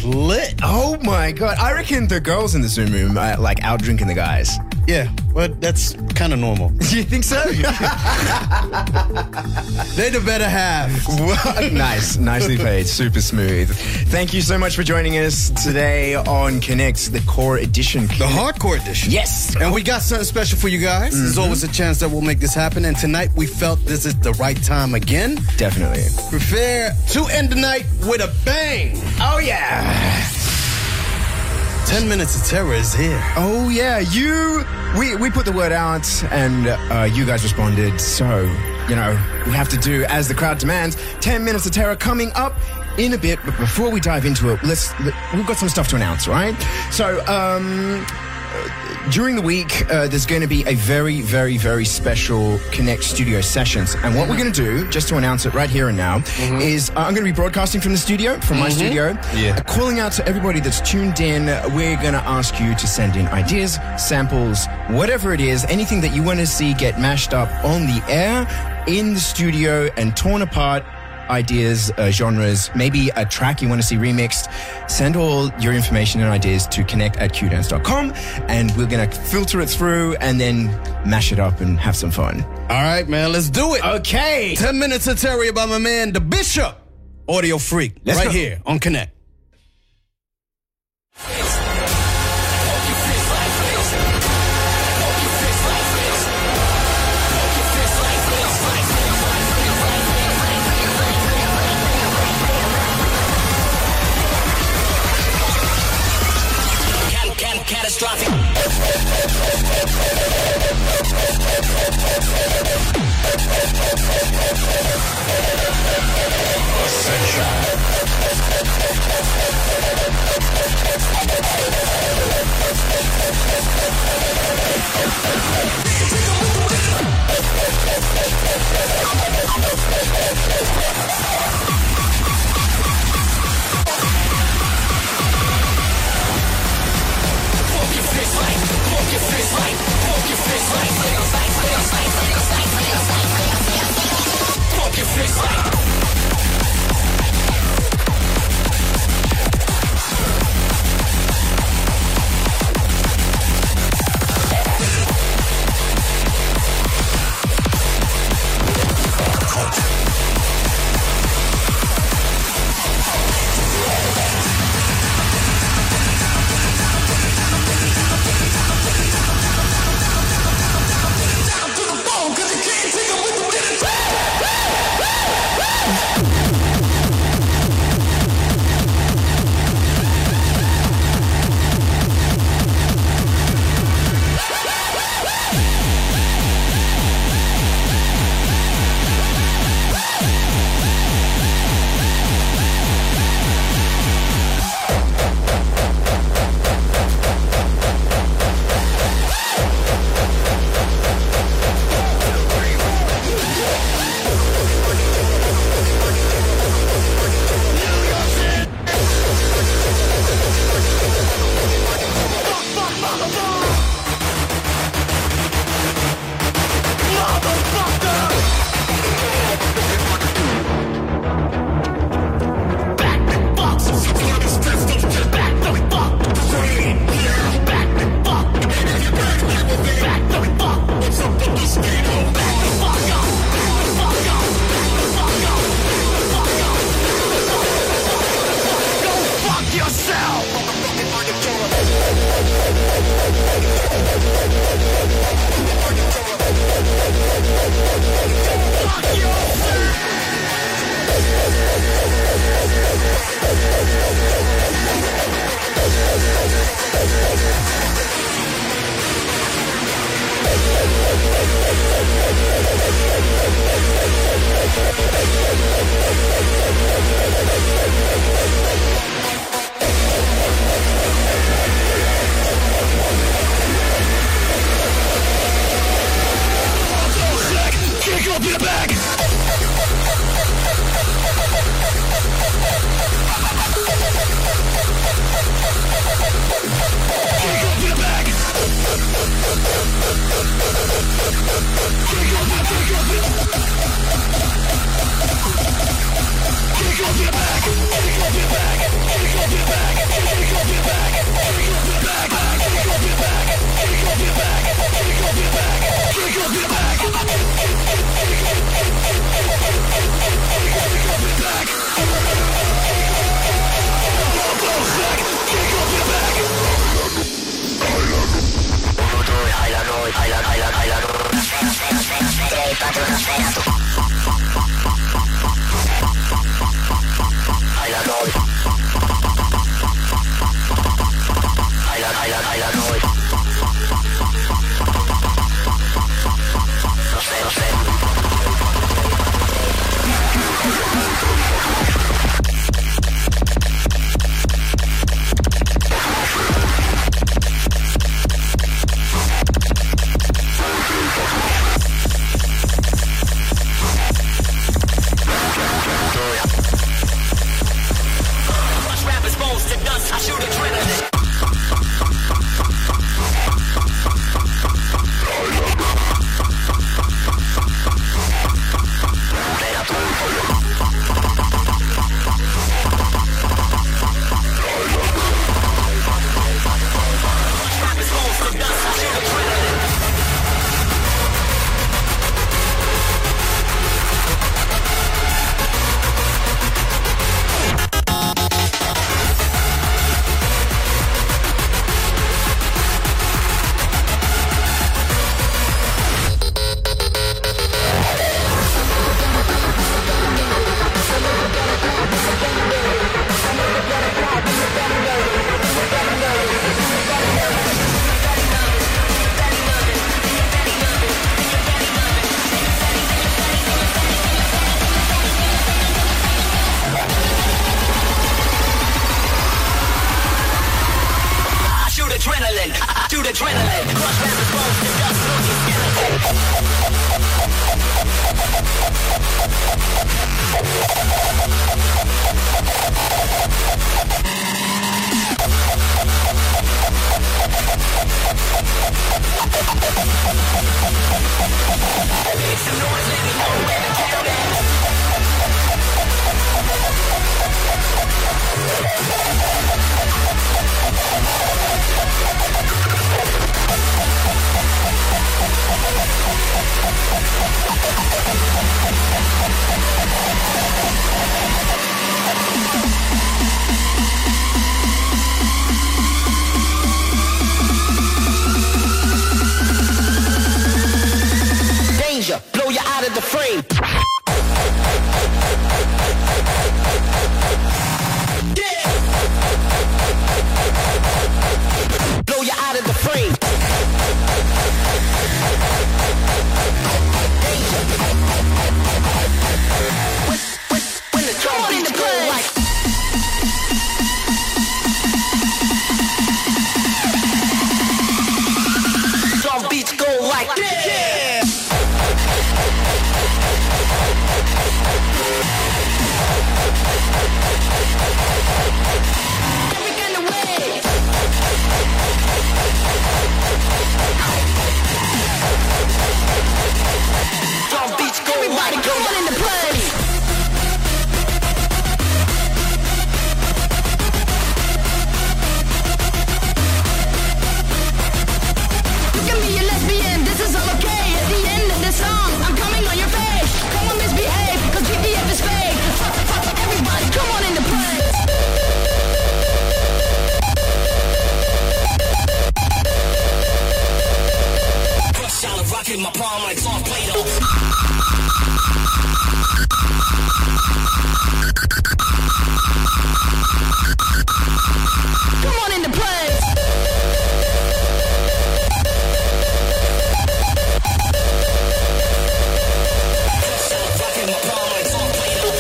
lit. Oh my God. I reckon the girls in the Zoom room are like out drinking the guys. Yeah, well, that's kind of normal. Do you think so? They're the better half. Nice. Nicely played. Super smooth. Thank you so much for joining us today on Connect, the core edition. The hardcore edition. Yes. And we got something special for you guys. There's always a chance that we'll make this happen. And tonight we felt this is the right time again. Definitely. Prepare to end the night with a bang. Oh, yeah. 10 Minutes of Terror is here. Oh, yeah. We put the word out and you guys responded. So, we have to do as the crowd demands. 10 Minutes of Terror coming up in a bit. But before we dive into it, we've got some stuff to announce, right? So, during the week, there's going to be a very, very, very special Connect Studio sessions. And what we're going to do, just to announce it right here and now, is I'm going to be broadcasting from the studio, from my studio. Yeah. Calling out to everybody that's tuned in, we're going to ask you to send in ideas, samples, whatever it is, anything that you want to see get mashed up on the air, in the studio, and torn apart. Ideas, genres, maybe a track you want to see remixed. Send all your information and ideas to connect@qdance.com and we're going to filter it through and then mash it up and have some fun. All right, man, let's do it. Okay. 10 Minutes of Terror by my man, The Bishop, Audio Freak, Let's right go. here on Connect. Catastrophic. adrenaline. I do the adrenaline. Crush rappers' bones to dust, look your skeleton. Make some noise, let me know where to count it. Danger, blow you out of the frame. Blow you out of the frame. When the drum beats go like drum beats go like yeah. Every kind of way. Drum beats go everybody like come on in the place. Look at me, you lesbian, this is all okay. At the end of this song, I'm coming on your face. Come on, misbehave, cause GDF is fake. Fuck, everybody, come on in the place. Solid rock in my palm like soft Play-Doh. Come on in the place. Solid rock in my palm like soft Play-Doh.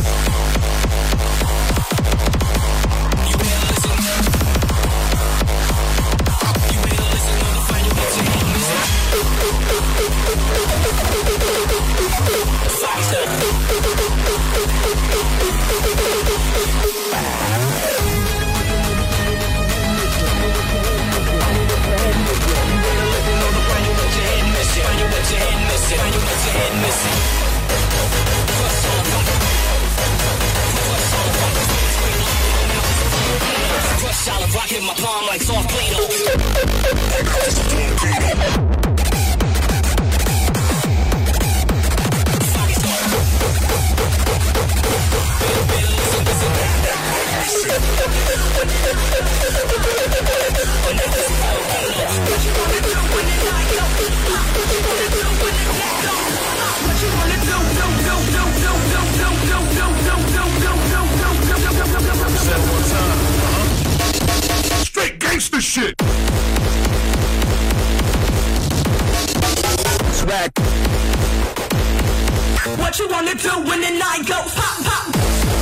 You better listen. You better listen to the final get your hand missing. Solid rock in my palm like soft Play-Doh. Straight gangster shit. Swag. What you wanna do when the night goes pop, pop?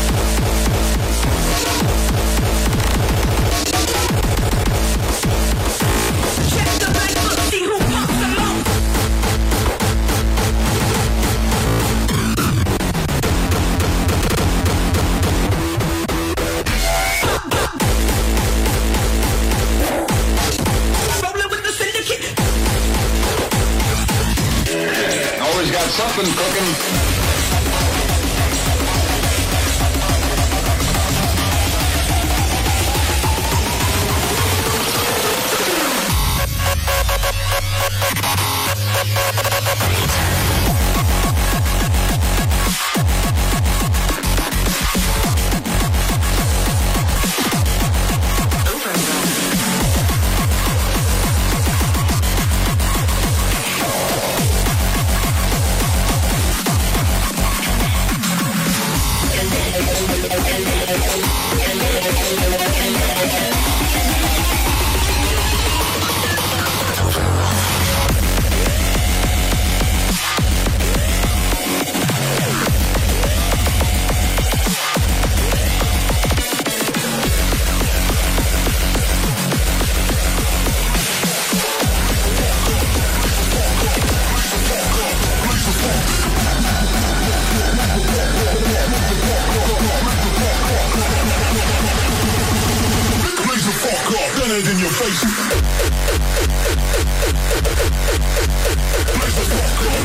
Check the bank book, see who pops the most. Rolling with the syndicate. Always got something cooking. Dead in your face. Blaze the fuck up.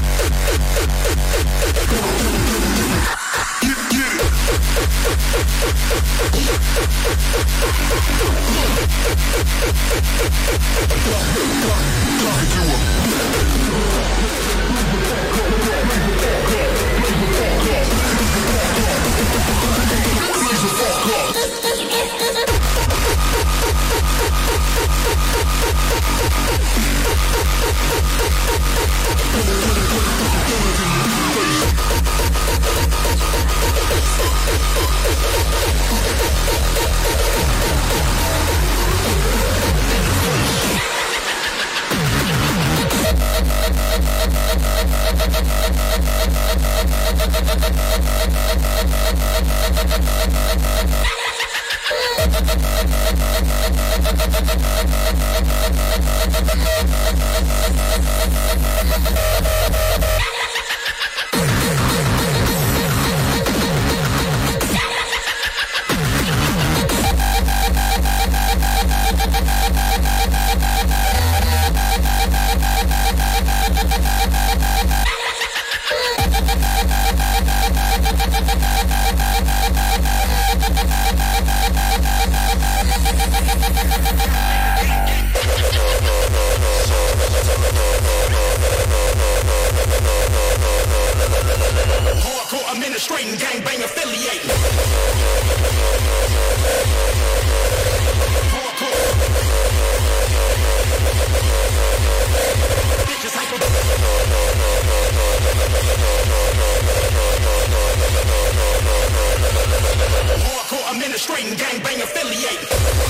Get it. Blaze the fuck up. Administrating gangbang affiliate. Hardcore administrating gangbang affiliate.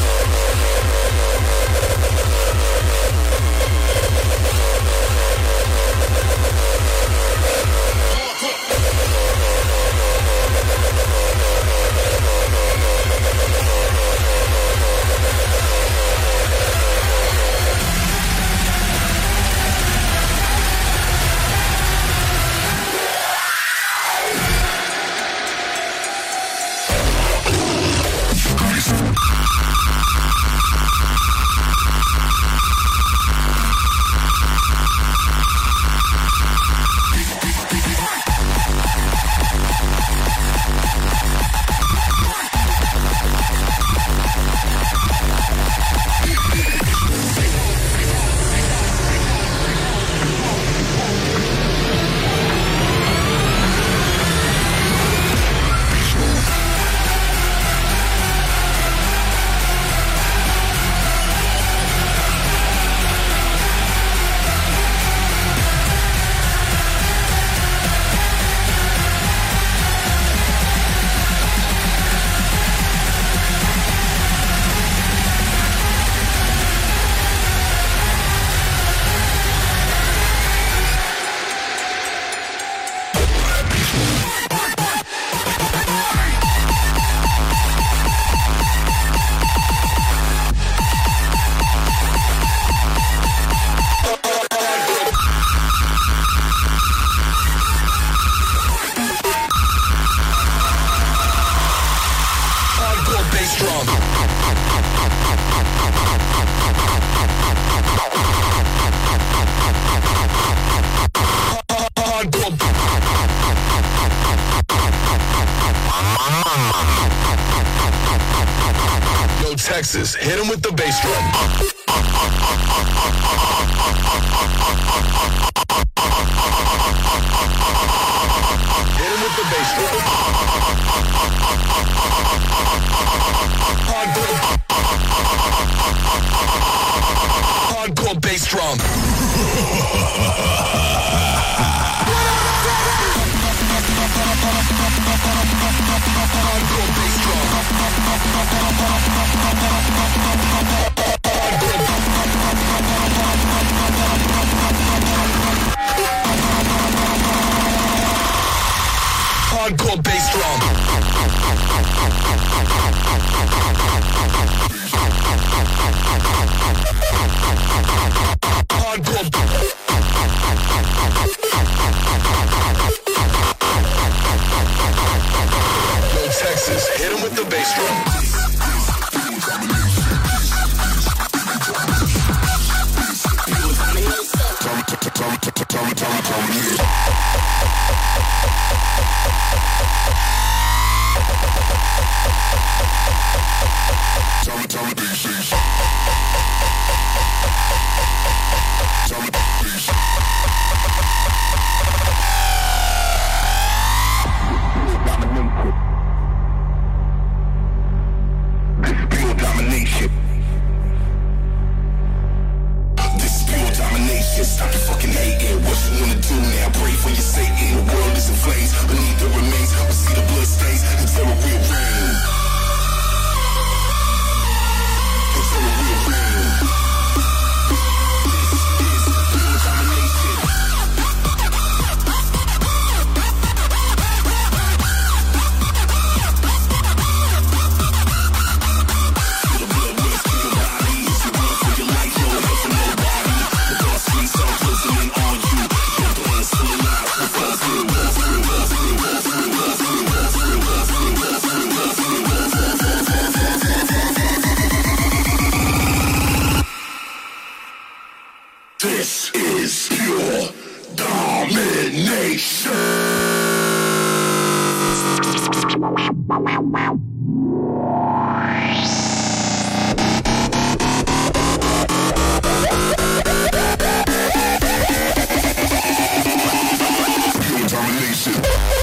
Texas, hit him with the bass drum. Hit him with the bass drum. Hardcore bass drum. Hardcore bass drum. Hardcore bass drum. Hardcore. Yo, Texas, hit him with the bass drum. when you say it, the world is in flames. Beneath the remains, we see the blood stains. The terror will reign. The terror will reign. This is pure domination. Feel the blood rush through your body. It's the run for your life, no help from nobody. The boss streets are closing in on you. Your plans full of lies. The falls through, walls through, walls through, walls through, walls through, walls through, walls through, walls through, walls through, walls through. This is pure domination. Pure domination.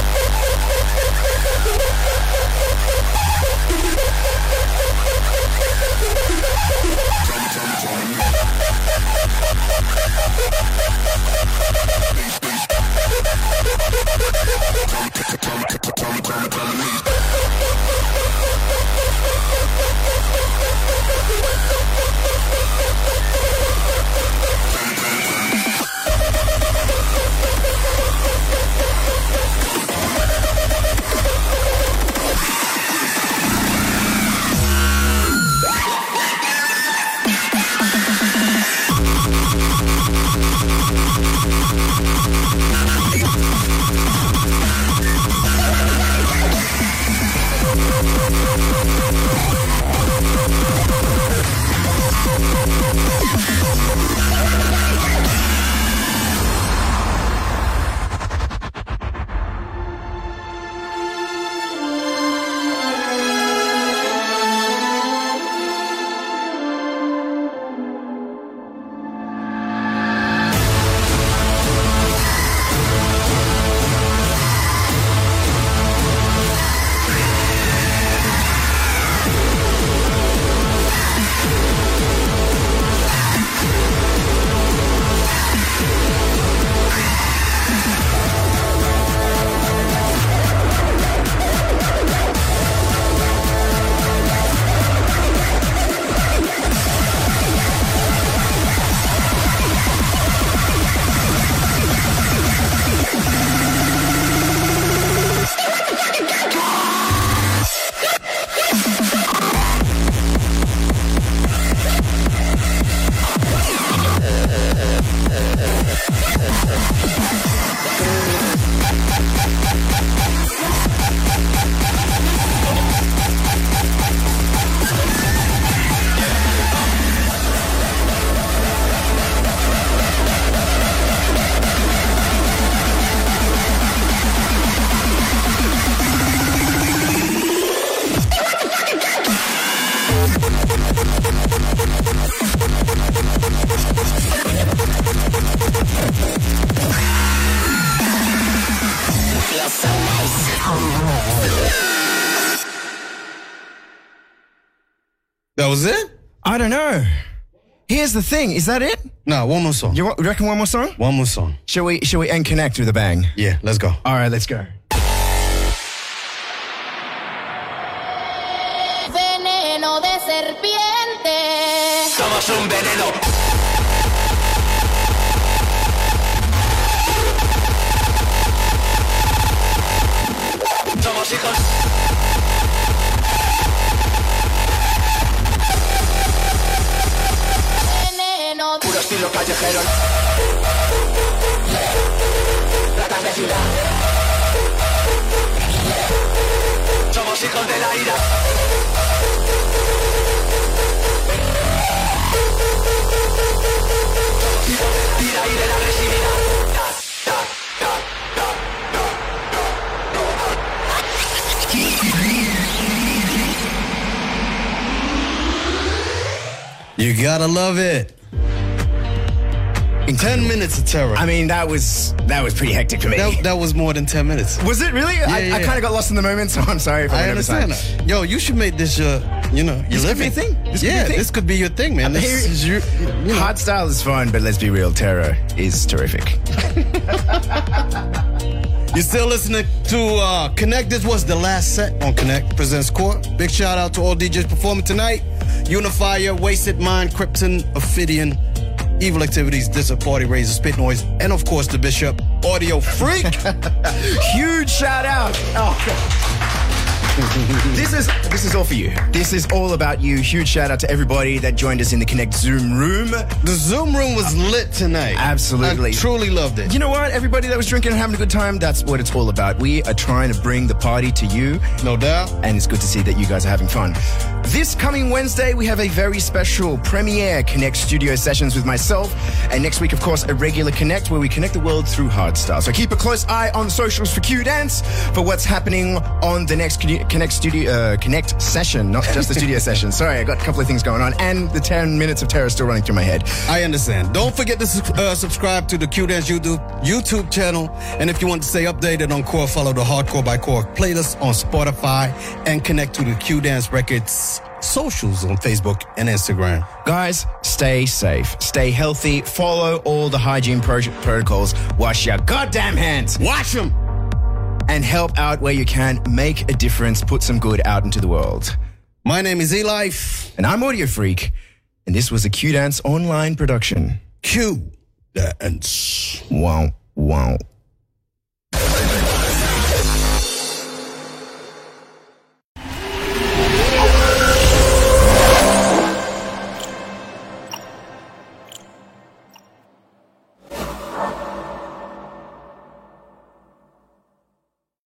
That was it? I don't know. Here's the thing. Is that it? No, one more song. You reckon one more song? One more song. Shall we end Connect with a bang? Yeah, let's go. All right, let's go. Veneno de serpiente. Somos un veneno. Somos hijos. Veneno. Puro estilo callejero. Ratas de ciudad. Somos hijos de la ira. Y de la agresividad. You gotta love it. In 10 minutes of terror. I mean, that was pretty hectic for me. That was more than 10 minutes. Was it really? I yeah. kind of got lost in the moment, so I'm sorry if I I understand that. Yo, you should make this your living thing. This could be a Yeah, thing. this could be your thing, man. This is you know. Hardstyle is fun, but let's be real, Terror is terrific. You're still listening to Connect. This was the last set on Connect Presents Core. Big shout out to all DJs performing tonight. Unifier, Wasted Mind, Krypton, Ophidian, Evil Activities, Dis Party, Razor, Spit Noise, and of course the Bishop, Audio Freak. Huge shout out. This is all for you. This is all about you. Huge shout out to everybody that joined us in the Connect Zoom room. The Zoom room was lit tonight. Absolutely. I truly loved it. You know what? Everybody that was drinking and having a good time, that's what it's all about. We are trying to bring the party to you. No doubt. And it's good to see that you guys are having fun. This coming Wednesday, we have a very special premiere Connect studio sessions with myself. And next week, of course, a regular Connect where we connect the world through hardstyle. So keep a close eye on the socials for Q Dance for what's happening on the next Connect session, not just the studio session. Sorry, I got a couple of things going on. And the 10 minutes of terror still running through my head. I understand. Don't forget to subscribe to the Q Dance YouTube channel. And if you want to stay updated on Core, follow the Hardcore by Core playlist on Spotify and connect to the Q Dance Records socials on Facebook and Instagram. Guys, stay safe, stay healthy, follow all the hygiene protocols, wash your goddamn hands, Watch them. and help out where you can. Make a difference, put some good out into the world. My name is E-Life. And I'm Audio Freak, and this was a Q Dance online production. Q Dance. Wow, wow.